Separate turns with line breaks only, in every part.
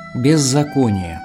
Беззаконие.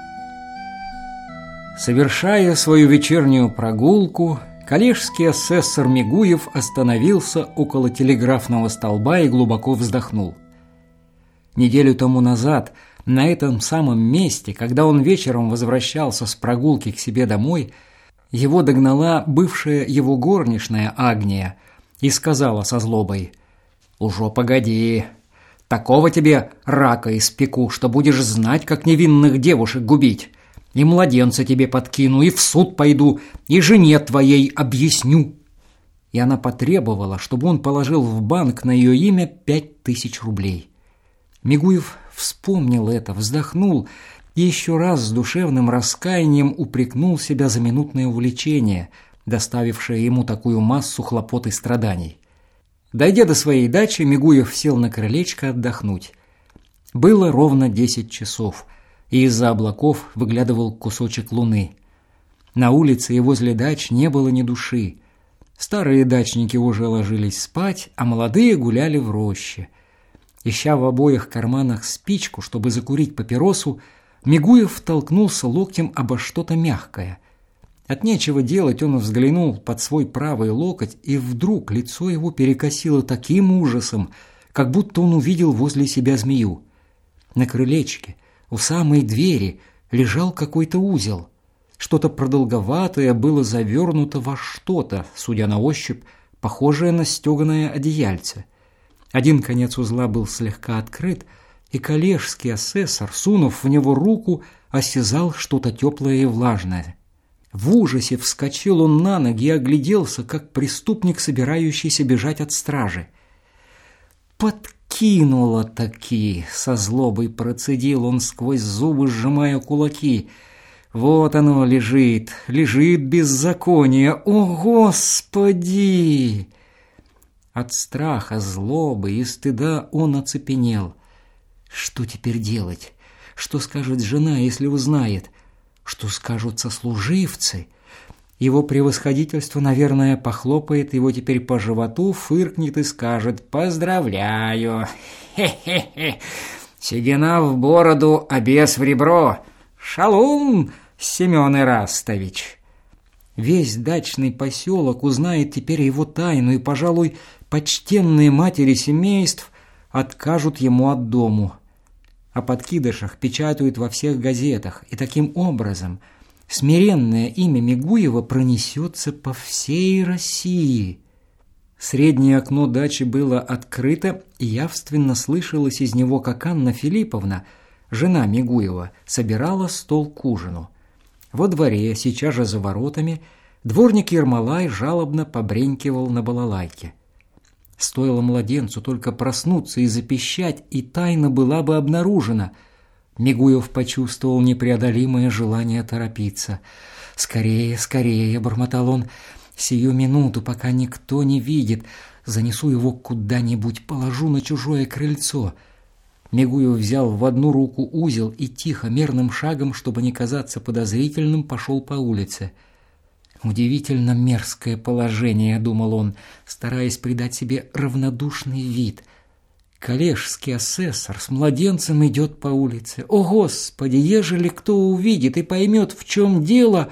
Совершая свою вечернюю прогулку, коллежский асессор Мигуев остановился около телеграфного столба и глубоко вздохнул. Неделю тому назад, на этом самом месте, когда он вечером возвращался с прогулки к себе домой, его догнала бывшая его горничная Агния и сказала со злобой: «Уже погоди, такого тебе рака испеку, что будешь знать, как невинных девушек губить. И младенца тебе подкину, и в суд пойду, и жене твоей объясню». И она потребовала, чтобы он положил в банк на ее имя 5000 рублей. Мигуев вспомнил это, вздохнул и еще раз с душевным раскаянием упрекнул себя за минутное увлечение, доставившее ему такую массу хлопот и страданий. Дойдя до своей дачи, Мигуев сел на крылечко отдохнуть. Было ровно 10 часов, и из-за облаков выглядывал кусочек луны. На улице и возле дач не было ни души. Старые дачники уже ложились спать, а молодые гуляли в роще. Ища в обоих карманах спичку, чтобы закурить папиросу, Мигуев толкнулся локтем обо что-то мягкое. От нечего делать он взглянул под свой правый локоть, и вдруг лицо его перекосило таким ужасом, как будто он увидел возле себя змею. На крылечке, у самой двери, лежал какой-то узел. Что-то продолговатое было завернуто во что-то, судя на ощупь, похожее на стеганое одеяльце. Один конец узла был слегка открыт, и коллежский асессор, сунув в него руку, осязал что-то теплое и влажное. В ужасе вскочил он на ноги и огляделся, как преступник, собирающийся бежать от стражи. «Подкинуло-таки!» — со злобой процедил он сквозь зубы, сжимая кулаки. «Вот оно лежит беззаконие! О, Господи!» От страха, злобы и стыда он оцепенел. Что теперь делать? Что скажет жена, если узнает? Что скажут сослуживцы? Его превосходительство, наверное, похлопает его теперь по животу, фыркнет и скажет: «Поздравляю! Хе-хе-хе! Седина в бороду, а бес в ребро! Шалун, Семен Ирастович!» Весь дачный поселок узнает теперь его тайну, и, пожалуй, почтенные матери семейств откажут ему от дому. О подкидышах печатают во всех газетах, и таким образом смиренное имя Мигуева пронесется по всей России. Среднее окно дачи было открыто, и явственно слышалось из него, как Анна Филипповна, жена Мигуева, собирала стол к ужину. Во дворе, сейчас же за воротами, дворник Ермолай жалобно побренькивал на балалайке. Стоило младенцу только проснуться и запищать, и тайна была бы обнаружена. Мигуев почувствовал непреодолимое желание торопиться. «Скорее, скорее!» — бормотал он. «Сию минуту, пока никто не видит, занесу его куда-нибудь, положу на чужое крыльцо». Мигуев взял в одну руку узел и тихо, мерным шагом, чтобы не казаться подозрительным, пошел по улице. «Удивительно мерзкое положение», — думал он, стараясь придать себе равнодушный вид. «Коллежский асессор с младенцем идет по улице. О, Господи, ежели кто увидит и поймет, в чем дело,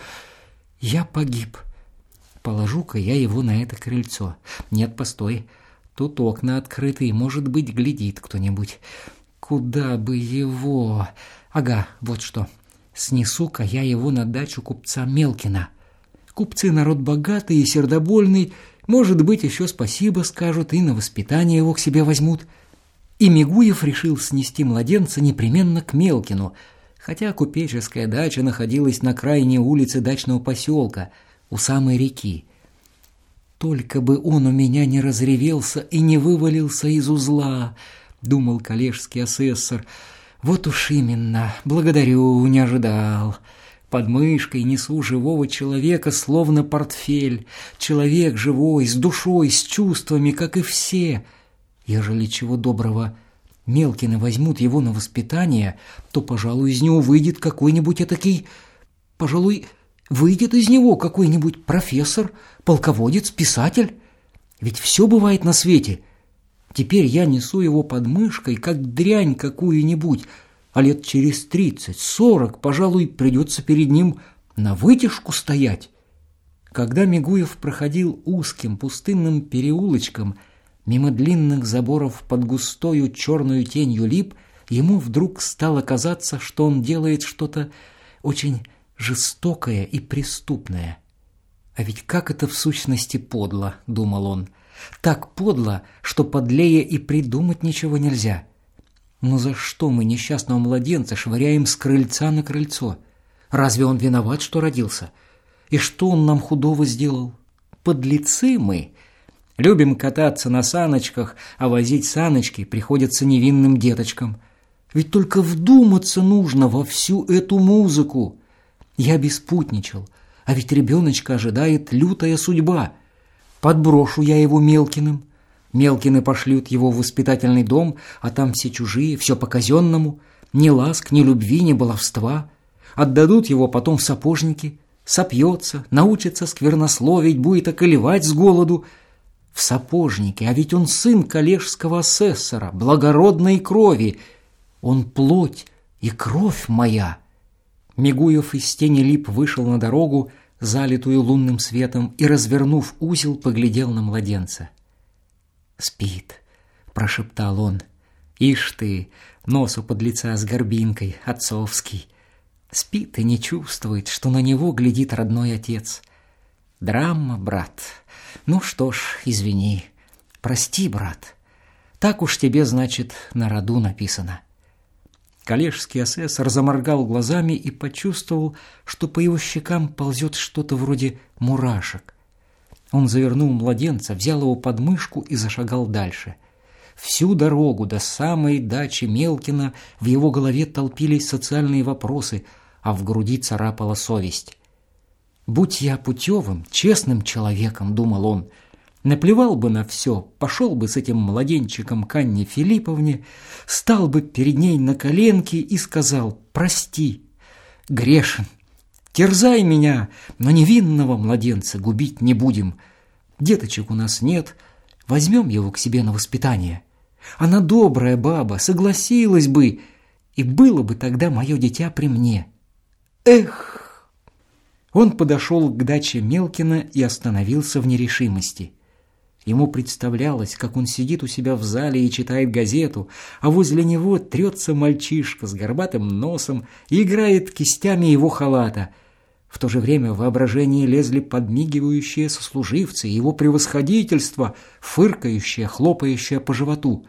я погиб. Положу-ка я его на это крыльцо. Нет, постой, тут окна открыты, и, может быть, глядит кто-нибудь. Куда бы его? Ага, вот что. Снесу-ка я его на дачу купца Мелкина. Купцы народ богатый и сердобольный, может быть, еще спасибо скажут и на воспитание его к себе возьмут». И Мигуев решил снести младенца непременно к Мелкину, хотя купеческая дача находилась на крайней улице дачного поселка, у самой реки. «Только бы он у меня не разревелся и не вывалился из узла», — думал коллежский асессор. «Вот уж именно, благодарю, не ожидал». Под мышкой несу живого человека, словно портфель. Человек живой, с душой, с чувствами, как и все. Ежели чего доброго Мелкины возьмут его на воспитание, то, пожалуй, из него выйдет какой-нибудь этакий... Пожалуй, выйдет из него какой-нибудь профессор, полководец, писатель. Ведь все бывает на свете. Теперь я несу его под мышкой, как дрянь какую-нибудь, а лет через 30-40, пожалуй, придется перед ним на вытяжку стоять. Когда Мигуев проходил узким пустынным переулочком мимо длинных заборов под густою черную тенью лип, ему вдруг стало казаться, что он делает что-то очень жестокое и преступное. «А ведь как это в сущности подло», — думал он. «Так подло, что подлее и придумать ничего нельзя. Но за что мы несчастного младенца швыряем с крыльца на крыльцо? Разве он виноват, что родился? И что он нам худого сделал? Подлецы мы. Любим кататься на саночках, а возить саночки приходится невинным деточкам. Ведь только вдуматься нужно во всю эту музыку. Я беспутничал, а ведь ребеночка ожидает лютая судьба. Подброшу я его Мелкиным. Мелкины пошлют его в воспитательный дом, а там все чужие, все по-казенному. Ни ласк, ни любви, ни баловства. Отдадут его потом в сапожники. Сопьется, научится сквернословить, будет околевать с голоду. В сапожнике, а ведь он сын коллежского асессора, благородной крови. Он плоть и кровь моя». Мигуев из тени лип вышел на дорогу, залитую лунным светом, и, развернув узел, поглядел на младенца. «Спит», — прошептал он. «Ишь ты, нос у подлеца с горбинкой, отцовский. Спит и не чувствует, что на него глядит родной отец. Драма, брат. Ну что ж, извини. Прости, брат. Так уж тебе, значит, на роду написано». Коллежский асессор заморгал глазами и почувствовал, что по его щекам ползет что-то вроде мурашек. Он завернул младенца, взял его под мышку и зашагал дальше. Всю дорогу до самой дачи Мелкина в его голове толпились социальные вопросы, а в груди царапала совесть. «Будь я путевым, честным человеком, — думал он, — наплевал бы на все, пошел бы с этим младенчиком к Анне Филипповне, стал бы перед ней на коленки и сказал: прости, грешен, терзай меня, но невинного младенца губить не будем. Деточек у нас нет, возьмем его к себе на воспитание. Она добрая баба, согласилась бы, и было бы тогда мое дитя при мне. Эх!» Он подошел к даче Мелкина и остановился в нерешимости. Ему представлялось, как он сидит у себя в зале и читает газету, а возле него трется мальчишка с горбатым носом и играет кистями его халата. В то же время в воображении лезли подмигивающие сослуживцы, его превосходительство, фыркающее, хлопающее по животу.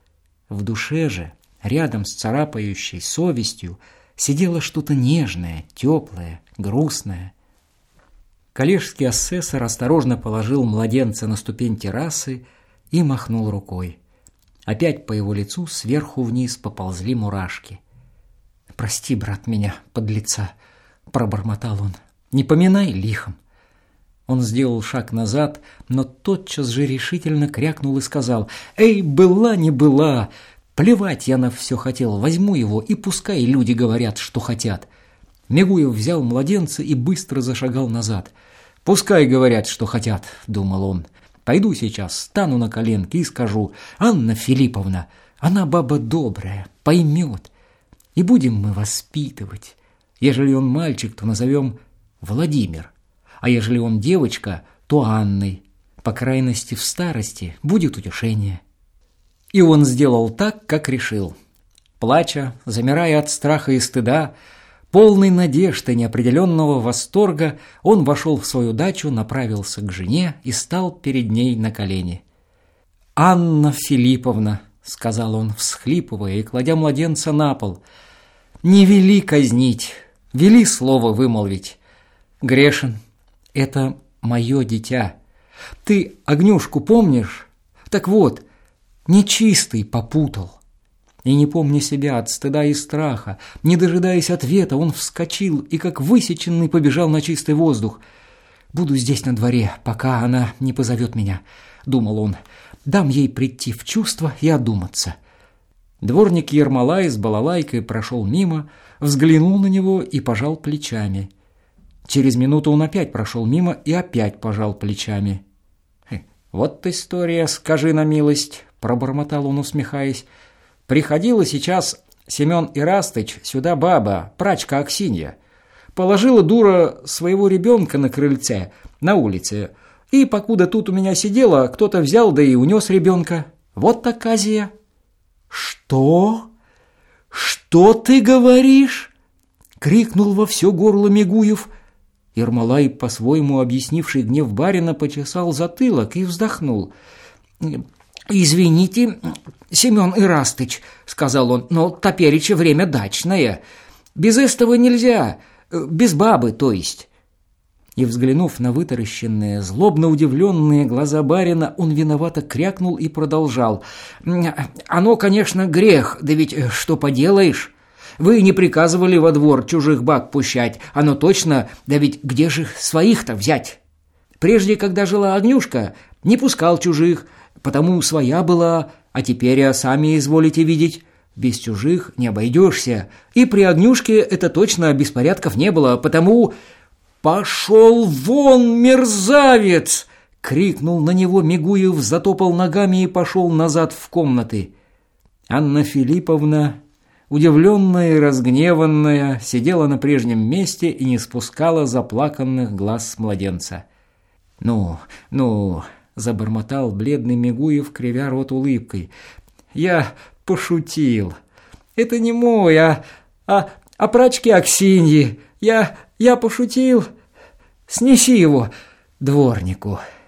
В душе же, рядом с царапающей совестью, сидело что-то нежное, теплое, грустное. Коллежский асессор осторожно положил младенца на ступень террасы и махнул рукой. Опять по его лицу сверху вниз поползли мурашки. «Прости, брат, меня, подлеца», — пробормотал он. «Не поминай лихом». Он сделал шаг назад, но тотчас же решительно крякнул и сказал: «Эй, была не была! Плевать я на все хотел, возьму его, и пускай люди говорят, что хотят». Мигуев взял младенца и быстро зашагал назад. «Пускай говорят, что хотят», — думал он. «Пойду сейчас, стану на коленки и скажу: Анна Филипповна, она баба добрая, поймет. И будем мы воспитывать. Ежели он мальчик, то назовем Владимир, а ежели он девочка, то Анной. По крайности в старости будет утешение». И он сделал так, как решил. Плача, замирая от страха и стыда, полный надежд и неопределенного восторга, он вошел в свою дачу, направился к жене и стал перед ней на колени. «Анна Филипповна», — сказал он, всхлипывая и кладя младенца на пол, — «не вели казнить, вели слово вымолвить. Грешен, это мое дитя. Ты Огнюшку помнишь? Так вот, нечистый попутал». И, не помня себя от стыда и страха, не дожидаясь ответа, он вскочил и, как высеченный, побежал на чистый воздух. «Буду здесь на дворе, пока она не позовет меня», — думал он. «Дам ей прийти в чувство и одуматься». Дворник Ермолай с балалайкой прошел мимо, взглянул на него и пожал плечами. Через минуту он опять прошел мимо и опять пожал плечами. «Вот история, скажи на милость», — пробормотал он, усмехаясь. «Приходила сейчас Семен Ирастыч, сюда баба, прачка Аксинья. Положила дура своего ребенка на крыльце, на улице. И покуда тут у меня сидела, кто-то взял да и унес ребенка. Вот оказия». «Что? Что ты говоришь?» — крикнул во все горло Мигуев. Ермолай, по-своему объяснивший гнев барина, почесал затылок и вздохнул. «Извините, Семен Ирастыч, — сказал он, — но топереча время дачное. Без этого нельзя, без бабы, то есть». И, взглянув на вытаращенные, злобно удивленные глаза барина, он виновато крякнул и продолжал. «Оно, конечно, грех, да ведь что поделаешь? Вы не приказывали во двор чужих баб пущать, оно точно, да ведь где же своих-то взять? Прежде, когда жила Огнюшка, не пускал чужих, потому своя была, а теперь сами изволите видеть. Без чужих не обойдешься, и при Огнюшке это точно беспорядков не было, потому...» «Пошел вон, мерзавец!» — крикнул на него Мигуев, затопал ногами и пошел назад в комнаты. Анна Филипповна, удивленная и разгневанная, сидела на прежнем месте и не спускала заплаканных глаз с младенца. «Ну, — забормотал бледный Мигуев, кривя рот улыбкой, — я пошутил. Это не мой, а прачки Аксиньи. Я пошутил. Снеси его дворнику».